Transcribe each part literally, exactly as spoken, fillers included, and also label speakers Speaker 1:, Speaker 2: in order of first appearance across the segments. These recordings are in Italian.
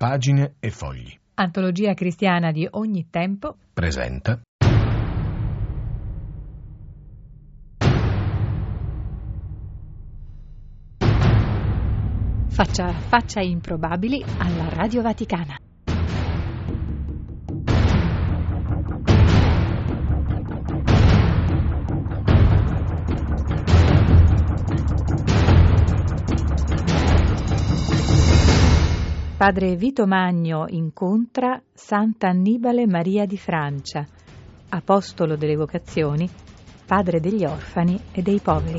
Speaker 1: Pagine e fogli.
Speaker 2: Antologia cristiana di ogni tempo.
Speaker 1: Presenta.
Speaker 2: Faccia a faccia improbabili alla Radio Vaticana. Padre Vito Magno incontra Sant'Annibale Maria di Francia, apostolo delle vocazioni, padre degli orfani e dei poveri.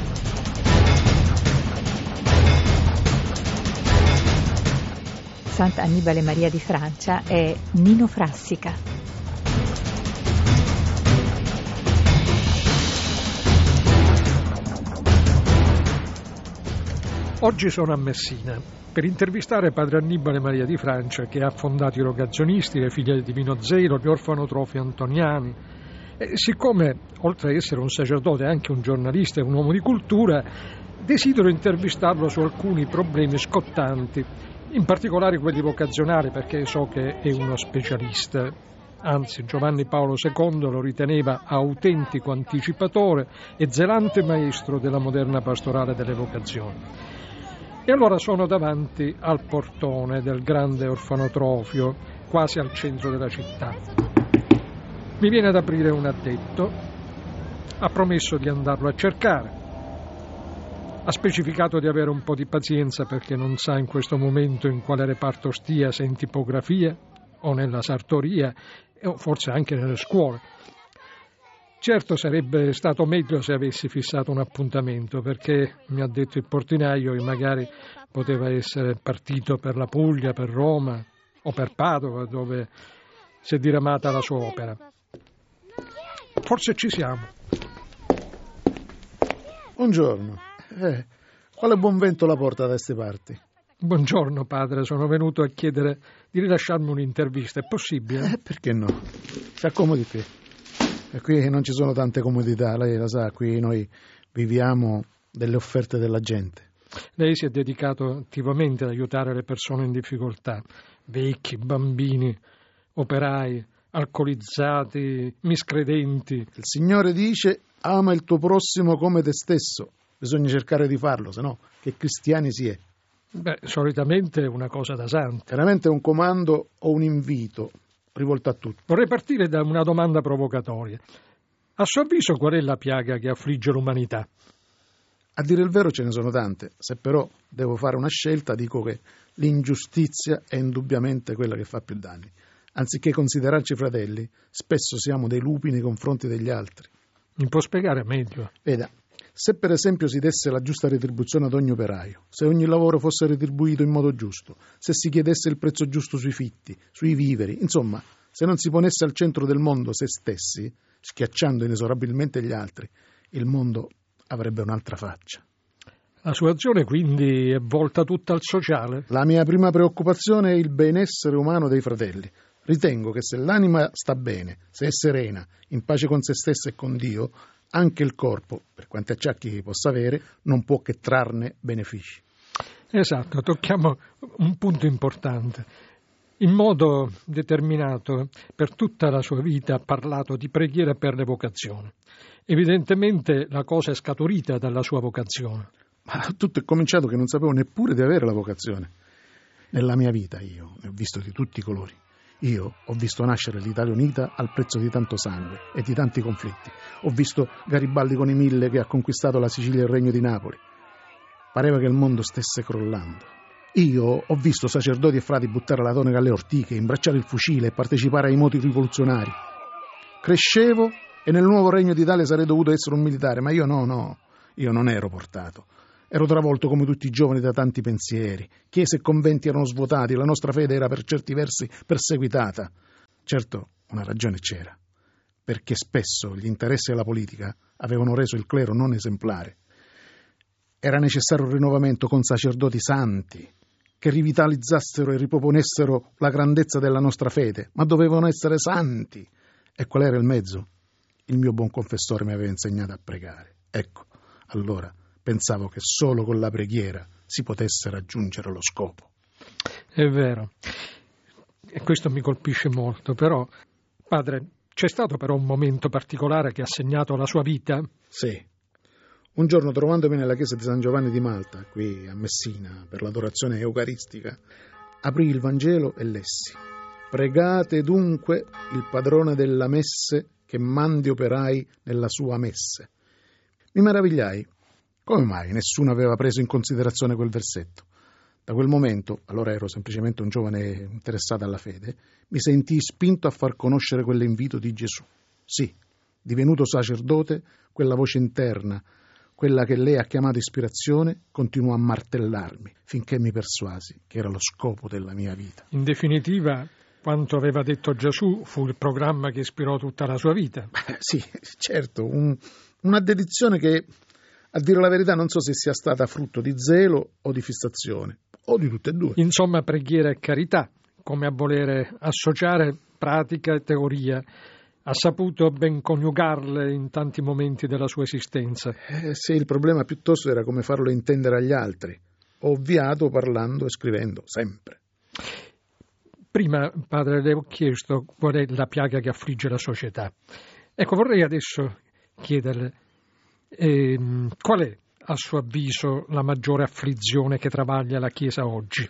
Speaker 2: Sant'Annibale Maria di Francia è Nino Frassica.
Speaker 3: Oggi sono a Messina per intervistare padre Annibale Maria di Francia, che ha fondato i Rogazionisti, le Figlie del Divino Zelo, gli orfanotrofi antoniani. E siccome, oltre ad essere un sacerdote, è anche un giornalista e un uomo di cultura, desidero intervistarlo su alcuni problemi scottanti, in particolare quelli vocazionali, perché so che è uno specialista. Anzi, Giovanni Paolo secondo lo riteneva autentico anticipatore e zelante maestro della moderna pastorale delle vocazioni. E allora sono davanti al portone del grande orfanotrofio, quasi al centro della città. Mi viene ad aprire un addetto, ha promesso di andarlo a cercare. Ha specificato di avere un po' di pazienza perché non sa in questo momento in quale reparto stia, se in tipografia o nella sartoria, o forse anche nelle scuole. Certo, sarebbe stato meglio se avessi fissato un appuntamento, perché mi ha detto il portinaio che magari poteva essere partito per la Puglia, per Roma o per Padova, dove si è diramata la sua opera. Forse ci siamo.
Speaker 4: Buongiorno. Eh, quale buon vento la porta da queste parti?
Speaker 3: Buongiorno padre, sono venuto a chiedere di rilasciarmi un'intervista, è possibile?
Speaker 4: Eh, perché no? Si accomodi qui. E qui non ci sono tante comodità, lei la sa, qui noi viviamo delle offerte della gente.
Speaker 3: Lei si è dedicato attivamente ad aiutare le persone in difficoltà, vecchi, bambini, operai, alcolizzati, miscredenti.
Speaker 4: Il Signore dice: ama il tuo prossimo come te stesso. Bisogna cercare di farlo, se no che cristiani si è?
Speaker 3: Beh, solitamente è una cosa da santi.
Speaker 4: Veramente è un comando o un invito rivolto a tutti.
Speaker 3: Vorrei partire da una domanda provocatoria. A suo avviso, qual è la piaga che affligge l'umanità?
Speaker 4: A dire il vero ce ne sono tante. Se però devo fare una scelta, dico che l'ingiustizia è indubbiamente quella che fa più danni. Anziché considerarci fratelli, spesso siamo dei lupi nei confronti degli altri.
Speaker 3: Mi può spiegare meglio?
Speaker 4: Veda, se per esempio si desse la giusta retribuzione ad ogni operaio, se ogni lavoro fosse retribuito in modo giusto, se si chiedesse il prezzo giusto sui fitti, sui viveri, insomma, se non si ponesse al centro del mondo se stessi, schiacciando inesorabilmente gli altri, il mondo avrebbe un'altra faccia.
Speaker 3: La sua azione quindi è volta tutta al sociale?
Speaker 4: La mia prima preoccupazione è il benessere umano dei fratelli. Ritengo che se l'anima sta bene, se è serena, in pace con se stessa e con Dio, anche il corpo, per quanti acciacchi possa avere, non può che trarne benefici.
Speaker 3: Esatto, tocchiamo un punto importante. In modo determinato, per tutta la sua vita ha parlato di preghiera per le vocazioni. Evidentemente la cosa è scaturita dalla sua vocazione.
Speaker 4: Ma tutto è cominciato che non sapevo neppure di avere la vocazione. Nella mia vita io ne ho visto di tutti i colori. Io ho visto nascere l'Italia unita al prezzo di tanto sangue e di tanti conflitti. Ho visto Garibaldi con i mille che ha conquistato la Sicilia e il Regno di Napoli. Pareva che il mondo stesse crollando. Io ho visto sacerdoti e frati buttare la tonaca alle ortiche, imbracciare il fucile e partecipare ai moti rivoluzionari. Crescevo e nel nuovo Regno d'Italia sarei dovuto essere un militare, ma io no, no, io non ero portato. Ero travolto come tutti i giovani da tanti pensieri. Chiese e conventi erano svuotati, la nostra fede era per certi versi perseguitata. Certo, una ragione c'era, perché spesso gli interessi della politica avevano reso il clero non esemplare. Era necessario un rinnovamento con sacerdoti santi, che rivitalizzassero e riproponessero la grandezza della nostra fede, ma dovevano essere santi. E qual era il mezzo? Il mio buon confessore mi aveva insegnato a pregare. Ecco, allora pensavo che solo con la preghiera si potesse raggiungere lo scopo.
Speaker 3: È vero. e questo mi colpisce molto, però, padre, c'è stato però un momento particolare che ha segnato la sua vita?
Speaker 4: Sì. Un giorno, trovandomi nella chiesa di San Giovanni di Malta, qui a Messina, per l'adorazione eucaristica, aprì il Vangelo e lessi: «Pregate dunque il padrone della messe che mandi operai nella sua messe». Mi meravigliai. Come mai nessuno aveva preso in considerazione quel versetto? Da quel momento, allora ero semplicemente un giovane interessato alla fede, mi sentii spinto a far conoscere quell'invito di Gesù. Sì, divenuto sacerdote, quella voce interna, quella che lei ha chiamato ispirazione, continuò a martellarmi finché mi persuasi che era lo scopo della mia vita.
Speaker 3: In definitiva, quanto aveva detto Gesù fu il programma che ispirò tutta la sua vita.
Speaker 4: Beh, sì, certo, un, una dedizione che, a dire la verità, non so se sia stata frutto di zelo o di fissazione, o di tutte e due.
Speaker 3: Insomma, preghiera e carità, come a volere associare pratica e teoria. Ha saputo ben coniugarle in tanti momenti della sua esistenza.
Speaker 4: Eh, sì, il problema piuttosto era come farlo intendere agli altri. Ho ovviato parlando e scrivendo, sempre.
Speaker 3: Prima, padre, le ho chiesto qual è la piaga che affligge la società. Ecco, vorrei adesso chiederle ehm, qual è, a suo avviso, la maggiore afflizione che travaglia la Chiesa oggi?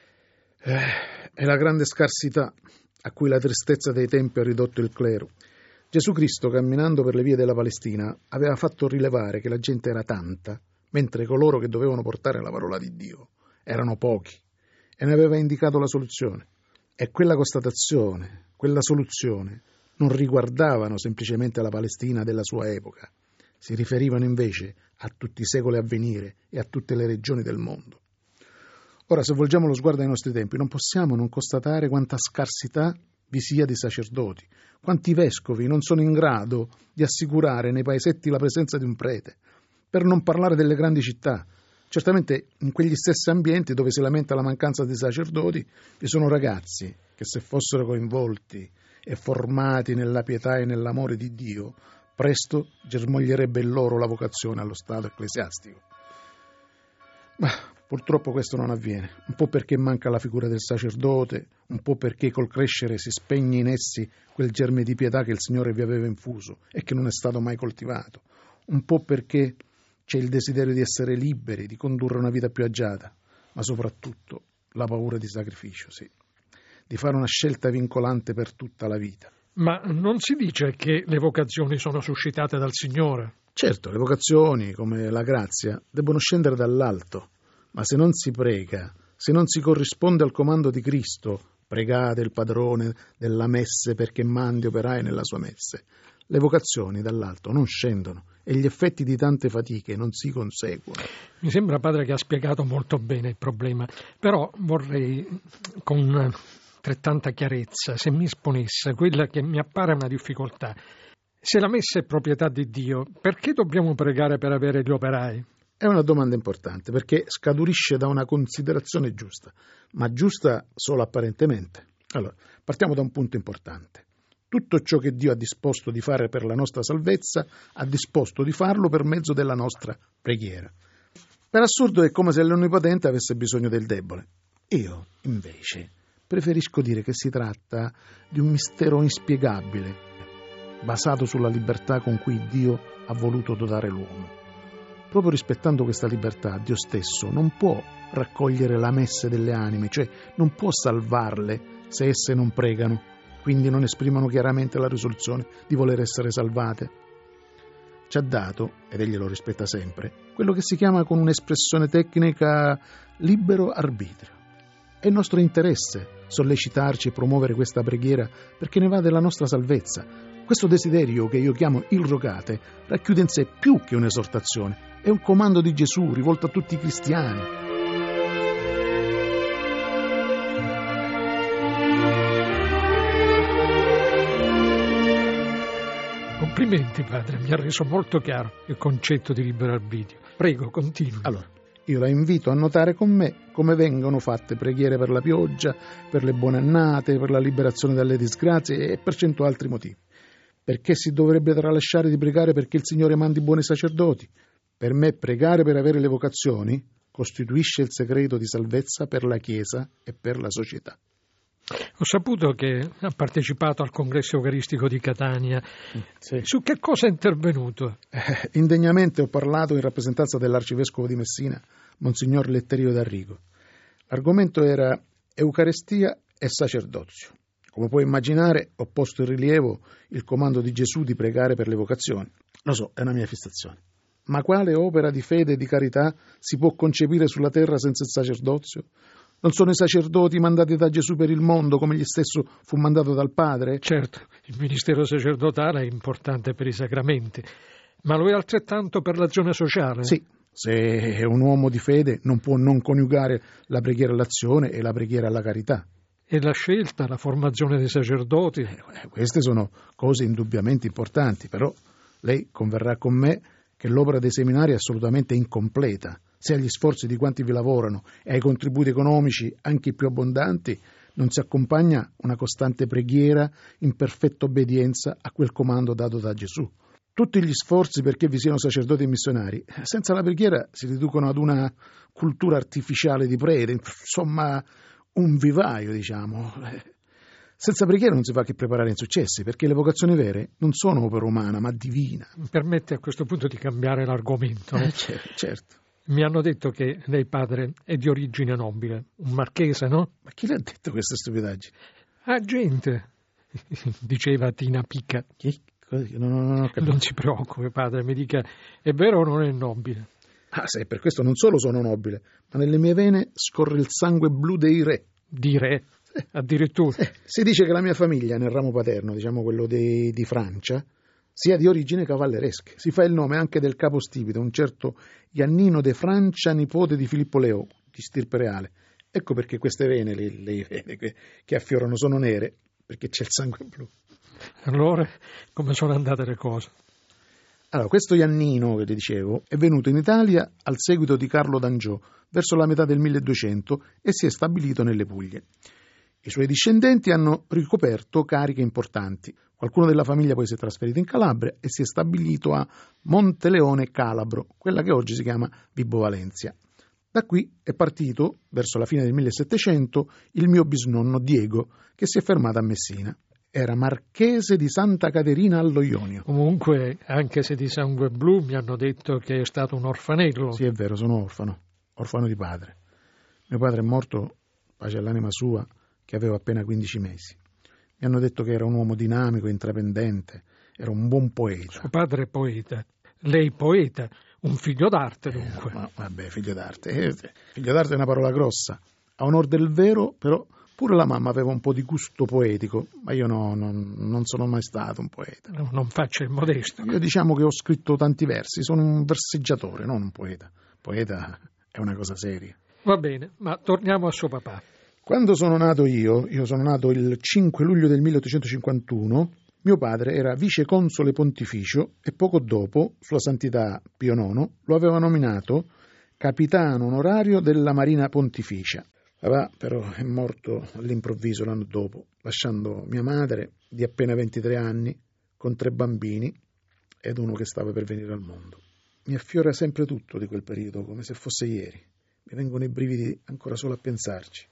Speaker 4: Eh, è la grande scarsità a cui la tristezza dei tempi ha ridotto il clero. Gesù Cristo, camminando per le vie della Palestina, aveva fatto rilevare che la gente era tanta, mentre coloro che dovevano portare la parola di Dio erano pochi, e ne aveva indicato la soluzione. E quella constatazione, quella soluzione, non riguardavano semplicemente la Palestina della sua epoca, si riferivano invece a tutti i secoli a venire e a tutte le regioni del mondo. Ora, se volgiamo lo sguardo ai nostri tempi, non possiamo non constatare quanta scarsità vi sia di sacerdoti, quanti vescovi non sono in grado di assicurare nei paesetti la presenza di un prete, per non parlare delle grandi città. Certamente in quegli stessi ambienti dove si lamenta la mancanza di sacerdoti vi sono ragazzi che, se fossero coinvolti e formati nella pietà e nell'amore di Dio, presto germoglierebbe in loro la vocazione allo stato ecclesiastico. Ma purtroppo questo non avviene, un po' perché manca la figura del sacerdote, un po' perché col crescere si spegne in essi quel germe di pietà che il Signore vi aveva infuso e che non è stato mai coltivato, un po' perché c'è il desiderio di essere liberi, di condurre una vita più agiata, ma soprattutto la paura di sacrificio, sì, di fare una scelta vincolante per tutta la vita.
Speaker 3: Ma non si dice che le vocazioni sono suscitate dal Signore?
Speaker 4: Certo, le vocazioni, come la grazia, debbono scendere dall'alto, ma se non si prega, se non si corrisponde al comando di Cristo, pregate il padrone della messe perché mandi operai nella sua messe, le vocazioni dall'alto non scendono e gli effetti di tante fatiche non si conseguono.
Speaker 3: Mi sembra, padre, che ha spiegato molto bene il problema, però vorrei, con altrettanta chiarezza, se mi esponesse quella che mi appare una difficoltà. Se la messa è proprietà di Dio, perché dobbiamo pregare per avere gli operai?
Speaker 4: È una domanda importante, perché scaturisce da una considerazione giusta, ma giusta solo apparentemente. Allora, partiamo da un punto importante. Tutto ciò che Dio ha disposto di fare per la nostra salvezza, ha disposto di farlo per mezzo della nostra preghiera. Per assurdo è come se l'Onnipotente avesse bisogno del debole. Io, invece, preferisco dire che si tratta di un mistero inspiegabile, basato sulla libertà con cui Dio ha voluto dotare l'uomo. Proprio rispettando questa libertà, Dio stesso non può raccogliere la messe delle anime, cioè non può salvarle se esse non pregano, quindi non esprimono chiaramente la risoluzione di voler essere salvate. Ci ha dato, ed egli lo rispetta sempre, quello che si chiama con un'espressione tecnica libero arbitrio. È nostro interesse sollecitarci e promuovere questa preghiera perché ne va della nostra salvezza. Questo desiderio, che io chiamo il rogate, racchiude in sé più che un'esortazione, è un comando di Gesù rivolto a tutti i cristiani.
Speaker 3: Complimenti, padre, mi ha reso molto chiaro il concetto di libero arbitrio. Prego, continui.
Speaker 4: Allora, io la invito a notare con me come vengono fatte preghiere per la pioggia, per le buone annate, per la liberazione dalle disgrazie e per cento altri motivi. Perché si dovrebbe tralasciare di pregare perché il Signore mandi buoni sacerdoti? Per me pregare per avere le vocazioni costituisce il segreto di salvezza per la Chiesa e per la società.
Speaker 3: Ho saputo che ha partecipato al congresso eucaristico di Catania.
Speaker 4: Sì.
Speaker 3: Su che cosa è intervenuto?
Speaker 4: Eh, indegnamente ho parlato in rappresentanza dell'arcivescovo di Messina, Monsignor Letterio d'Arrigo. L'argomento era Eucaristia e sacerdozio. Come puoi immaginare, ho posto in rilievo il comando di Gesù di pregare per le vocazioni. Lo so, è una mia fissazione. Ma quale opera di fede e di carità si può concepire sulla terra senza il sacerdozio? Non sono i sacerdoti mandati da Gesù per il mondo, come egli stesso fu mandato dal Padre?
Speaker 3: Certo, il ministero sacerdotale è importante per i sacramenti, ma lo è altrettanto per l'azione sociale?
Speaker 4: Sì, se è un uomo di fede non può non coniugare la preghiera all'azione e la preghiera alla carità.
Speaker 3: E la scelta, la formazione dei sacerdoti?
Speaker 4: Eh, queste sono cose indubbiamente importanti, però lei converrà con me che l'opera dei seminari è assolutamente incompleta. Se agli sforzi di quanti vi lavorano e ai contributi economici, anche i più abbondanti, non si accompagna una costante preghiera in perfetta obbedienza a quel comando dato da Gesù. Tutti gli sforzi perché vi siano sacerdoti e missionari, senza la preghiera si riducono ad una cultura artificiale di prede, insomma un vivaio, diciamo. Senza preghiera non si fa che preparare insuccessi, perché le vocazioni vere non sono opera umana, ma divina.
Speaker 3: Mi permette a questo punto di cambiare l'argomento?
Speaker 4: Eh, certo, certo.
Speaker 3: Mi hanno detto che lei, padre, è di origine nobile, un marchese, no?
Speaker 4: Ma chi le ha detto queste stupidaggini?
Speaker 3: Ah, gente, diceva Tina Picca.
Speaker 4: Chi? No, no, no, no,
Speaker 3: non si preoccupi, padre, mi dica, è vero o non è nobile?
Speaker 4: Ah, se per questo non solo sono nobile, ma nelle mie vene scorre il sangue blu dei re.
Speaker 3: Di re? Eh. Addirittura?
Speaker 4: Eh, si dice che la mia famiglia, nel ramo paterno, diciamo quello di, di Francia, sia di origine cavalleresche. Si fa il nome anche del capostipite, un certo Iannino de Francia, nipote di Filippo Leo, di stirpe reale. Ecco perché queste vene, le, le vene che, che affiorano, sono nere, perché c'è il sangue blu.
Speaker 3: Allora, come sono andate le cose?
Speaker 4: Allora, questo Iannino, che ti dicevo, è venuto in Italia al seguito di Carlo d'Angiò, verso la metà del milleduecento, e si è stabilito nelle Puglie. I suoi discendenti hanno ricoperto cariche importanti. Qualcuno della famiglia poi si è trasferito in Calabria e si è stabilito a Monteleone Calabro, quella che oggi si chiama Vibo Valentia. Da qui è partito, verso la fine del millesettecento, il mio bisnonno Diego, che si è fermato a Messina. Era marchese di Santa Caterina allo Ionio.
Speaker 3: Comunque, anche se di sangue blu, mi hanno detto che è stato un orfanello.
Speaker 4: Sì, è vero, sono orfano, orfano di padre. Mio padre è morto, pace all'anima sua, che aveva appena quindici mesi. Mi hanno detto che era un uomo dinamico, intraprendente, era un buon poeta.
Speaker 3: Suo padre è poeta, lei poeta, un figlio d'arte dunque.
Speaker 4: Eh, ma, vabbè, figlio d'arte. Eh, figlio d'arte è una parola grossa. A onor del vero, però, pure la mamma aveva un po' di gusto poetico, ma io no, non, non sono mai stato un poeta.
Speaker 3: No, non faccia il modesto.
Speaker 4: Io diciamo che ho scritto tanti versi, sono un verseggiatore, non un poeta. Poeta è una cosa seria.
Speaker 3: Va bene, ma torniamo a suo papà.
Speaker 4: Quando sono nato io, io sono nato il cinque luglio del milleottocentocinquantuno, mio padre era viceconsole pontificio e poco dopo, Sua Santità Pio nono, lo aveva nominato capitano onorario della Marina Pontificia. Papà però è morto all'improvviso l'anno dopo, lasciando mia madre di appena ventitré anni, con tre bambini ed uno che stava per venire al mondo. Mi affiora sempre tutto di quel periodo, come se fosse ieri. Mi vengono i brividi ancora solo a pensarci.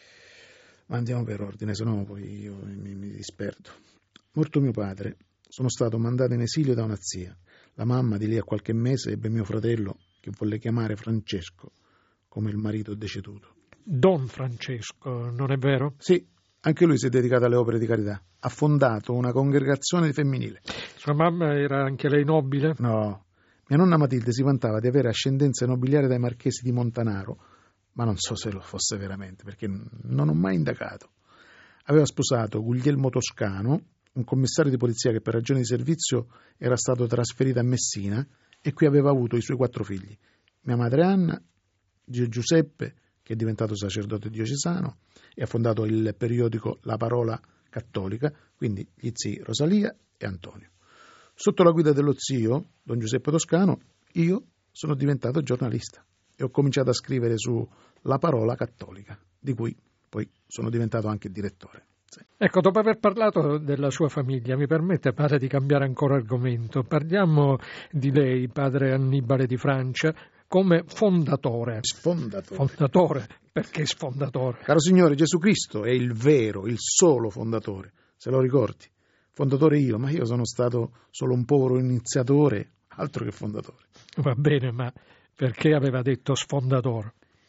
Speaker 4: Ma andiamo per ordine, sennò poi io mi, mi disperdo. Morto mio padre, sono stato mandato in esilio da una zia. La mamma di lì a qualche mese ebbe mio fratello, che volle chiamare Francesco, come il marito deceduto.
Speaker 3: Don Francesco, non è vero?
Speaker 4: Sì, anche lui si è dedicato alle opere di carità. Ha fondato una congregazione femminile.
Speaker 3: Sua mamma era anche lei nobile?
Speaker 4: No, mia nonna Matilde si vantava di avere ascendenza nobiliare dai marchesi di Montanaro, ma non so se lo fosse veramente, perché non ho mai indagato. Aveva sposato Guglielmo Toscano, un commissario di polizia che per ragioni di servizio era stato trasferito a Messina e qui aveva avuto i suoi quattro figli. Mia madre Anna, zio Giuseppe, che è diventato sacerdote diocesano e ha fondato il periodico La Parola Cattolica, quindi gli zii Rosalia e Antonio. Sotto la guida dello zio, don Giuseppe Toscano, io sono diventato giornalista e ho cominciato a scrivere su La Parola Cattolica, di cui poi sono diventato anche direttore. Sì.
Speaker 3: Ecco, dopo aver parlato della sua famiglia, mi permette, padre, di cambiare ancora argomento. Parliamo di lei, padre Annibale di Francia, come fondatore.
Speaker 4: Fondatore.
Speaker 3: Fondatore. Perché sfondatore?
Speaker 4: Caro Signore, Gesù Cristo è il vero, il solo fondatore, se lo ricordi. Fondatore io, ma io sono stato solo un povero iniziatore, altro che fondatore.
Speaker 3: Va bene, ma perché aveva detto sfondatore?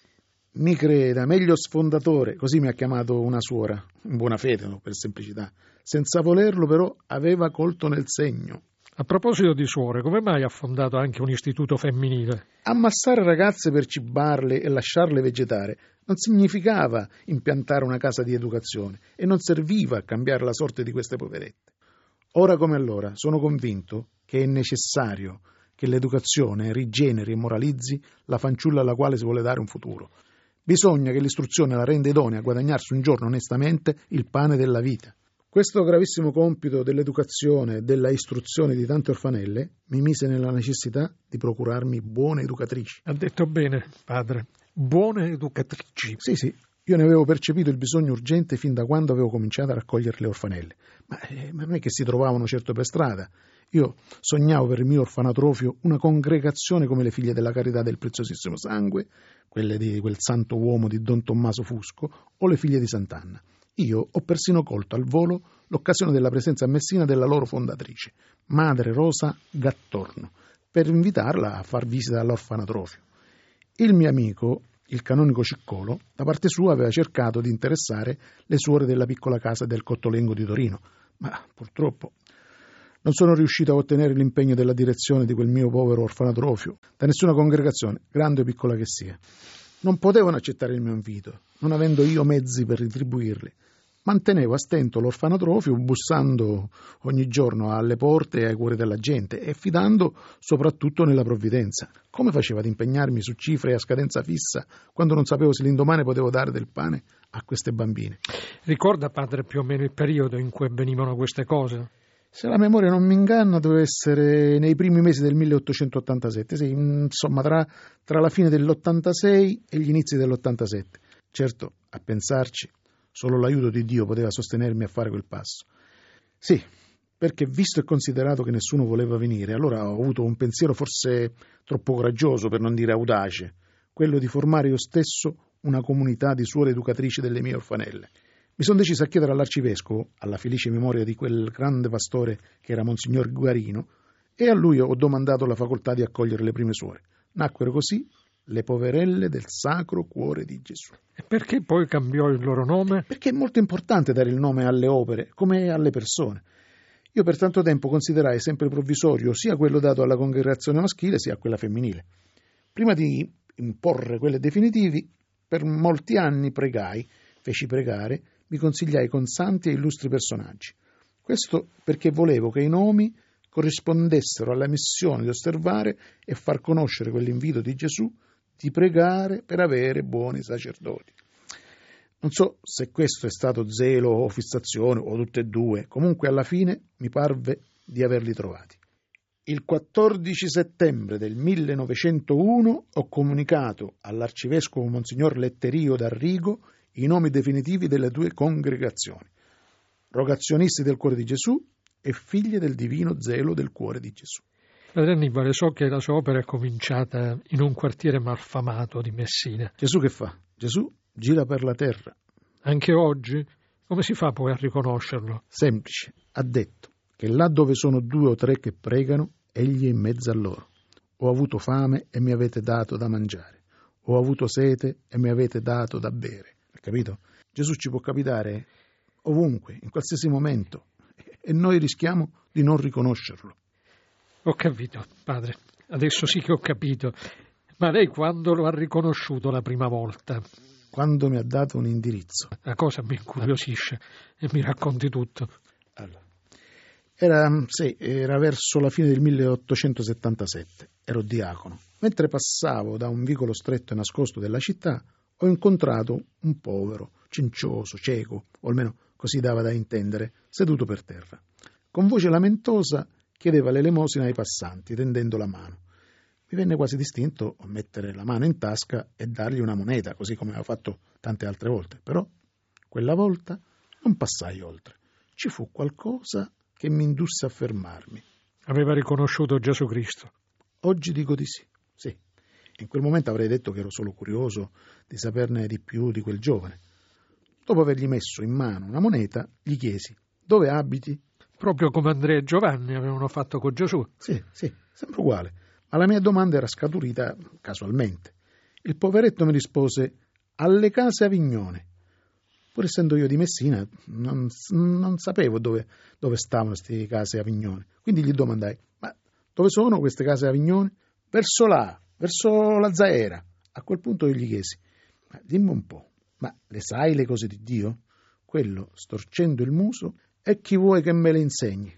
Speaker 4: Mi creda, meglio sfondatore, così mi ha chiamato una suora, in buona fede, no, per semplicità. Senza volerlo però aveva colto nel segno.
Speaker 3: A proposito di suore, come mai ha fondato anche un istituto femminile?
Speaker 4: Ammassare ragazze per cibarle e lasciarle vegetare non significava impiantare una casa di educazione e non serviva a cambiare la sorte di queste poverette. Ora come allora sono convinto che è necessario che l'educazione rigeneri e moralizzi la fanciulla alla quale si vuole dare un futuro. Bisogna che l'istruzione la renda idonea a guadagnarsi un giorno onestamente il pane della vita. Questo gravissimo compito dell'educazione e della istruzione di tante orfanelle mi mise nella necessità di procurarmi buone educatrici.
Speaker 3: Ha detto bene, padre, buone educatrici.
Speaker 4: Sì, sì, io ne avevo percepito il bisogno urgente fin da quando avevo cominciato a raccogliere le orfanelle, ma, eh, ma non è che si trovavano certo per strada. Io sognavo per il mio orfanatrofio una congregazione come le figlie della carità del preziosissimo sangue, quelle di quel santo uomo di Don Tommaso Fusco o le figlie di Sant'Anna. Io ho persino colto al volo l'occasione della presenza a Messina della loro fondatrice, Madre Rosa Gattorno, per invitarla a far visita all'orfanatrofio. Il mio amico, il canonico Ciccolo, da parte sua aveva cercato di interessare le suore della piccola casa del Cottolengo di Torino, ma purtroppo non sono riuscito a ottenere l'impegno della direzione di quel mio povero orfanatrofio da nessuna congregazione, grande o piccola che sia. Non potevano accettare il mio invito, non avendo io mezzi per retribuirli. Mantenevo a stento l'orfanatrofio, bussando ogni giorno alle porte e ai cuori della gente e fidando soprattutto nella provvidenza. Come facevo ad impegnarmi su cifre a scadenza fissa quando non sapevo se l'indomani potevo dare del pane a queste bambine?
Speaker 3: Ricorda, padre, più o meno il periodo in cui avvenivano queste cose?
Speaker 4: Se la memoria non mi inganna, deve essere nei primi mesi del milleottocentottantasette, sì, insomma tra, tra la fine dell'ottantasei e gli inizi dell'ottantasette. Certo, a pensarci, solo l'aiuto di Dio poteva sostenermi a fare quel passo. Sì, perché visto e considerato che nessuno voleva venire, allora ho avuto un pensiero forse troppo coraggioso, per non dire audace, quello di formare io stesso una comunità di suore educatrici delle mie orfanelle. Mi sono deciso a chiedere all'arcivescovo, alla felice memoria di quel grande pastore che era Monsignor Guarino, e a lui ho domandato la facoltà di accogliere le prime suore. Nacquero così le poverelle del Sacro Cuore di Gesù.
Speaker 3: E perché poi cambiò il loro nome?
Speaker 4: Perché è molto importante dare il nome alle opere, come alle persone. Io per tanto tempo considerai sempre provvisorio sia quello dato alla congregazione maschile sia a quella femminile. Prima di imporre quelle definitivi, per molti anni pregai, feci pregare, mi consigliai con santi e illustri personaggi. Questo perché volevo che i nomi corrispondessero alla missione di osservare e far conoscere quell'invito di Gesù di pregare per avere buoni sacerdoti. Non so se questo è stato zelo o fissazione o tutte e due, comunque alla fine mi parve di averli trovati. Il quattordici settembre del millenovecentouno ho comunicato all'arcivescovo Monsignor Letterio d'Arrigo i nomi definitivi delle due congregazioni, rogazionisti del Cuore di Gesù e figlie del divino zelo del Cuore di Gesù.
Speaker 3: Padre Annibale, so che la sua opera è cominciata in un quartiere malfamato di Messina.
Speaker 4: Gesù che fa? Gesù gira per la terra.
Speaker 3: Anche oggi? Come si fa poi a riconoscerlo?
Speaker 4: Semplice, ha detto che là dove sono due o tre che pregano, egli è in mezzo a loro. Ho avuto fame e mi avete dato da mangiare. Ho avuto sete e mi avete dato da bere. Capito? Gesù ci può capitare ovunque, in qualsiasi momento, e noi rischiamo di non riconoscerlo.
Speaker 3: Ho capito, padre. Adesso sì che ho capito. Ma lei quando lo ha riconosciuto la prima volta?
Speaker 4: Quando mi ha dato un indirizzo.
Speaker 3: La cosa mi incuriosisce e mi racconti tutto.
Speaker 4: Allora, era, sì, era verso la fine del milleottocentosettantasette. Ero diacono. Mentre passavo da un vicolo stretto e nascosto della città, ho incontrato un povero, cincioso, cieco, o almeno così dava da intendere, seduto per terra. Con voce lamentosa chiedeva l'elemosina ai passanti, tendendo la mano. Mi venne quasi distinto mettere la mano in tasca e dargli una moneta, così come avevo fatto tante altre volte. Però quella volta non passai oltre. Ci fu qualcosa che mi indusse a fermarmi.
Speaker 3: Aveva riconosciuto Gesù Cristo?
Speaker 4: Oggi dico di sì, sì. In quel momento avrei detto che ero solo curioso di saperne di più di quel giovane. Dopo avergli messo in mano una moneta, gli chiesi: «Dove abiti?»
Speaker 3: Proprio come Andrea e Giovanni avevano fatto con Gesù.
Speaker 4: Sì, sì, sempre uguale. Ma la mia domanda era scaturita casualmente. Il poveretto mi rispose: «Alle case Avignone». Pur essendo io di Messina, non, non sapevo dove, dove stavano queste case Avignone. Quindi gli domandai: «Ma dove sono queste case Avignone?» «Verso là, verso la Zaera». A quel punto io gli chiesi: «Ma dimmi un po', ma le sai le cose di Dio?» Quello, storcendo il muso: «E chi vuoi che me le insegni?»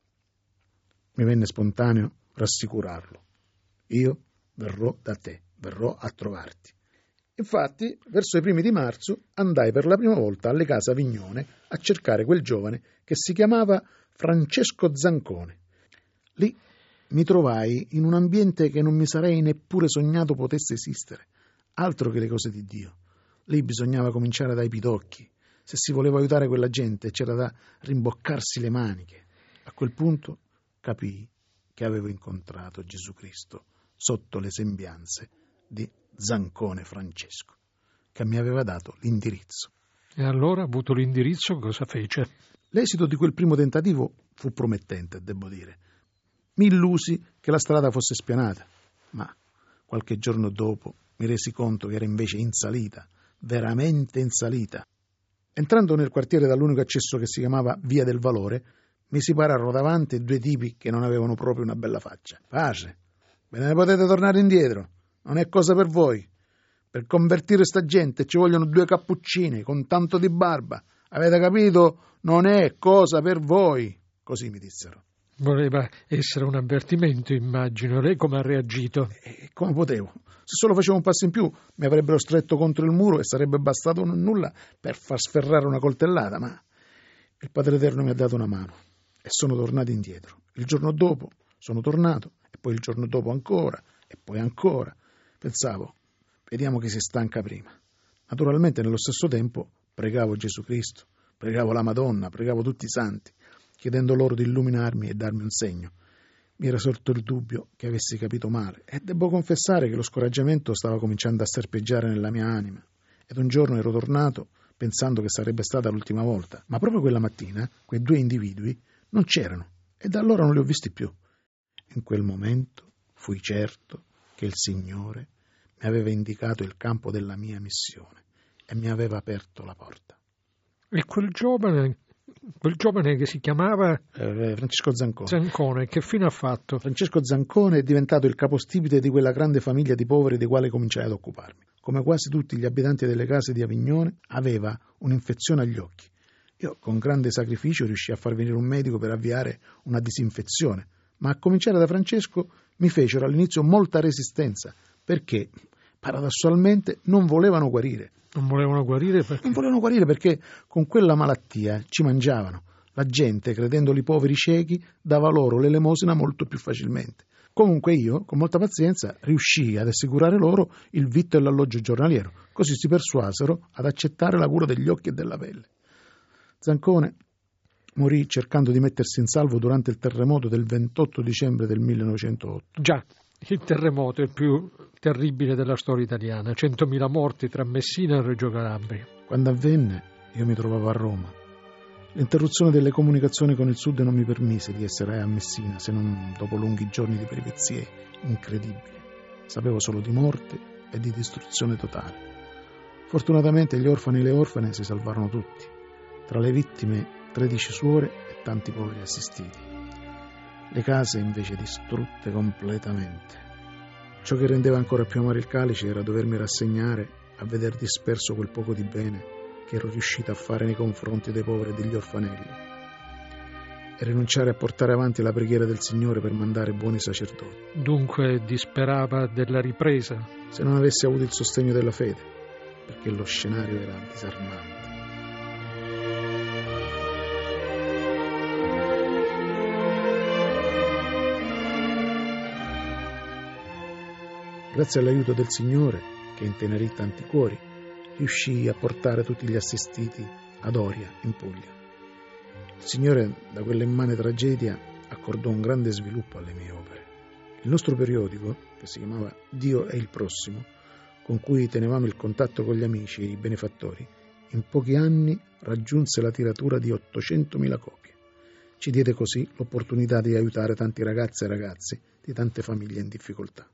Speaker 4: Mi venne spontaneo rassicurarlo. «Io verrò da te, verrò a trovarti». Infatti, verso i primi di marzo, andai per la prima volta alle case Avignone a cercare quel giovane che si chiamava Francesco Zancone. Lì mi trovai in un ambiente che non mi sarei neppure sognato potesse esistere, altro che le cose di Dio. Lì bisognava cominciare dai pidocchi. Se si voleva aiutare quella gente c'era da rimboccarsi le maniche. A quel punto capii che avevo incontrato Gesù Cristo sotto le sembianze di Zancone Francesco, che mi aveva dato l'indirizzo.
Speaker 3: E allora, avuto l'indirizzo, cosa fece?
Speaker 4: L'esito di quel primo tentativo fu promettente, devo dire. Mi illusi che la strada fosse spianata, ma qualche giorno dopo mi resi conto che era invece in salita, veramente in salita. Entrando nel quartiere dall'unico accesso che si chiamava Via del Valore, mi si pararono davanti due tipi che non avevano proprio una bella faccia. «Pace, ve ne potete tornare indietro, non è cosa per voi. Per convertire sta gente ci vogliono due cappuccini con tanto di barba. Avete capito? Non è cosa per voi», così mi dissero.
Speaker 3: Voleva essere un avvertimento, immagino. Lei come ha reagito?
Speaker 4: E come potevo? Se solo facevo un passo in più mi avrebbero stretto contro il muro e sarebbe bastato un nulla per far sferrare una coltellata, ma il Padre Eterno mi ha dato una mano e sono tornato indietro. Il giorno dopo sono tornato e poi il giorno dopo ancora e poi ancora. Pensavo, vediamo chi si stanca prima. Naturalmente nello stesso tempo pregavo Gesù Cristo, pregavo la Madonna, pregavo tutti i santi, chiedendo loro di illuminarmi e darmi un segno. Mi era sorto il dubbio che avessi capito male e devo confessare che lo scoraggiamento stava cominciando a serpeggiare nella mia anima. Ed un giorno ero tornato pensando che sarebbe stata l'ultima volta, ma proprio quella mattina quei due individui non c'erano e da allora non li ho visti più. In quel momento fui certo che il Signore mi aveva indicato il campo della mia missione e mi aveva aperto la porta.
Speaker 3: E quel giovane... Quel giovane che si chiamava
Speaker 4: eh, Francesco Zancone.
Speaker 3: Zancone, che fine ha fatto?
Speaker 4: Francesco Zancone è diventato il capostipite di quella grande famiglia di poveri di quale cominciai ad occuparmi. Come quasi tutti gli abitanti delle case di Avignone, aveva un'infezione agli occhi. Io con grande sacrificio riuscii a far venire un medico per avviare una disinfezione, ma a cominciare da Francesco mi fecero all'inizio molta resistenza, perché paradossalmente non volevano guarire.
Speaker 3: Non volevano guarire perché?
Speaker 4: Non volevano guarire perché con quella malattia ci mangiavano. La gente, credendoli poveri ciechi, dava loro l'elemosina molto più facilmente. Comunque io, con molta pazienza, riuscii ad assicurare loro il vitto e l'alloggio giornaliero. Così si persuasero ad accettare la cura degli occhi e della pelle. Zancone morì cercando di mettersi in salvo durante il terremoto del ventotto dicembre del millenovecentootto.
Speaker 3: Già. Il terremoto è il più terribile della storia italiana, centomila morti tra Messina e Reggio Calabria.
Speaker 4: Quando avvenne, io mi trovavo a Roma. L'interruzione delle comunicazioni con il sud non mi permise di essere a Messina, se non dopo lunghi giorni di peripezie incredibili. Sapevo solo di morte e di distruzione totale. Fortunatamente gli orfani e le orfane si salvarono tutti. Tra le vittime tredici suore e tanti poveri assistiti. Le case invece distrutte completamente. Ciò che rendeva ancora più amaro il calice era dovermi rassegnare a veder disperso quel poco di bene che ero riuscito a fare nei confronti dei poveri e degli orfanelli e rinunciare a portare avanti la preghiera del Signore per mandare buoni sacerdoti.
Speaker 3: Dunque disperava della ripresa?
Speaker 4: Se non avessi avuto il sostegno della fede, perché lo scenario era disarmante. Grazie all'aiuto del Signore, che intenerì tanti cuori, riuscii a portare tutti gli assistiti ad Oria, in Puglia. Il Signore, da quella immane tragedia, accordò un grande sviluppo alle mie opere Il nostro periodico, che si chiamava Dio e il Prossimo, con cui tenevamo il contatto con gli amici e i benefattori, in pochi anni raggiunse la tiratura di ottocentomila copie. Ci diede così l'opportunità di aiutare tanti ragazzi e ragazzi di tante famiglie in difficoltà.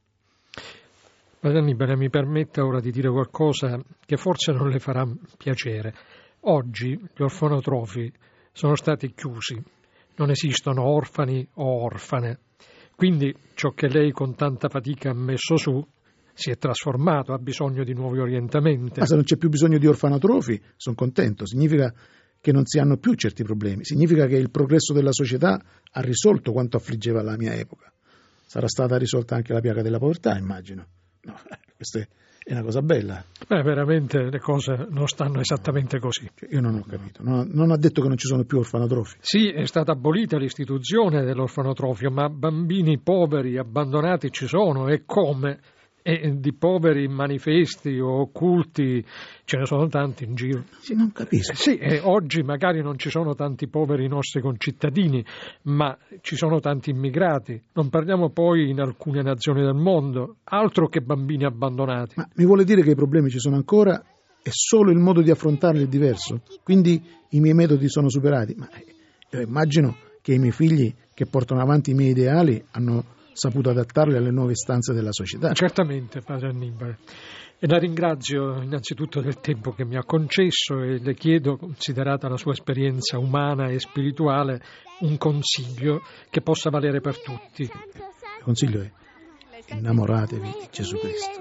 Speaker 3: Padre Annibale, mi permetta ora di dire qualcosa che forse non le farà piacere. Oggi gli orfanotrofi sono stati chiusi, non esistono orfani o orfane, quindi ciò che lei con tanta fatica ha messo su si è trasformato, ha bisogno di nuovi orientamenti.
Speaker 4: Ma se non c'è più bisogno di orfanotrofi, sono contento, significa che non si hanno più certi problemi, significa che il progresso della società ha risolto quanto affliggeva la mia epoca. Sarà stata risolta anche la piaga della povertà, immagino. No, questa è una cosa bella.
Speaker 3: Beh, veramente le cose non stanno esattamente così.
Speaker 4: Io non ho capito, non, non ha detto che non ci sono più orfanotrofi.
Speaker 3: Sì, è stata abolita l'istituzione dell'orfanotrofio, ma bambini poveri, abbandonati ci sono, e come? E di poveri manifesti o occulti ce ne sono tanti in giro.
Speaker 4: Sì, non capisco.
Speaker 3: Sì, e oggi magari non ci sono tanti poveri nostri concittadini, ma ci sono tanti immigrati. Non parliamo poi in alcune nazioni del mondo, altro che bambini abbandonati.
Speaker 4: Ma mi vuole dire che i problemi ci sono ancora e solo il modo di affrontarli è diverso? Quindi i miei metodi sono superati? Ma io immagino che i miei figli, che portano avanti i miei ideali, hanno saputo adattarli alle nuove istanze della società.
Speaker 3: Certamente, padre Annibale. E la ringrazio innanzitutto del tempo che mi ha concesso e le chiedo, considerata la sua esperienza umana e spirituale, un consiglio che possa valere per tutti.
Speaker 4: Il consiglio è: innamoratevi di Gesù Cristo.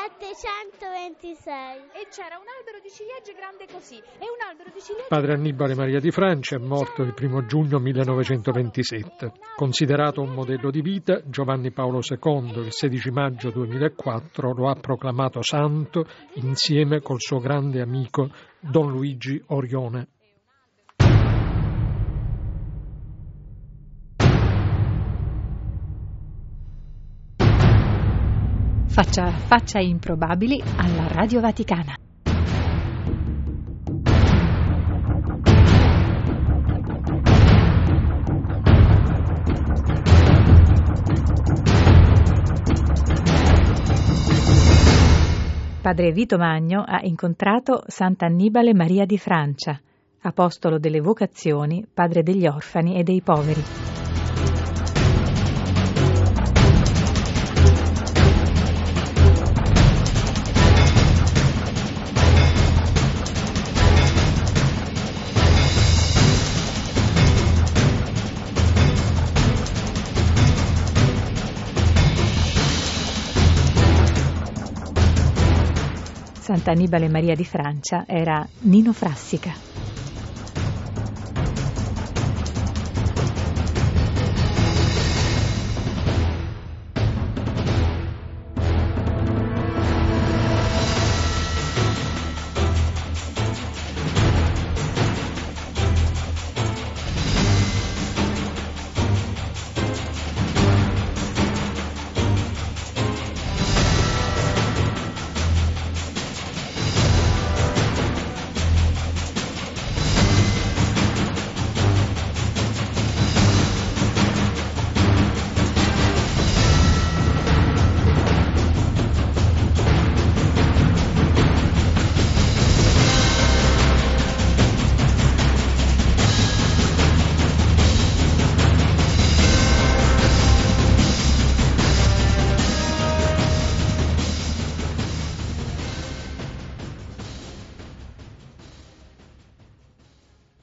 Speaker 5: settecentoventisei E c'era un albero di ciliegie grande così e un albero di ciliegie.
Speaker 3: Padre Annibale Maria di Francia è morto il primo giugno millenovecentoventisette. Considerato un modello di vita, Giovanni Paolo secondo il sedici maggio duemilaquattro lo ha proclamato santo insieme col suo grande amico Don Luigi Orione.
Speaker 2: Faccia, faccia improbabili alla Radio Vaticana. Padre Vito Magno ha incontrato Sant'Annibale Maria di Francia, apostolo delle vocazioni, padre degli orfani e dei poveri. Sant'Annibale Maria di Francia era Nino Frassica.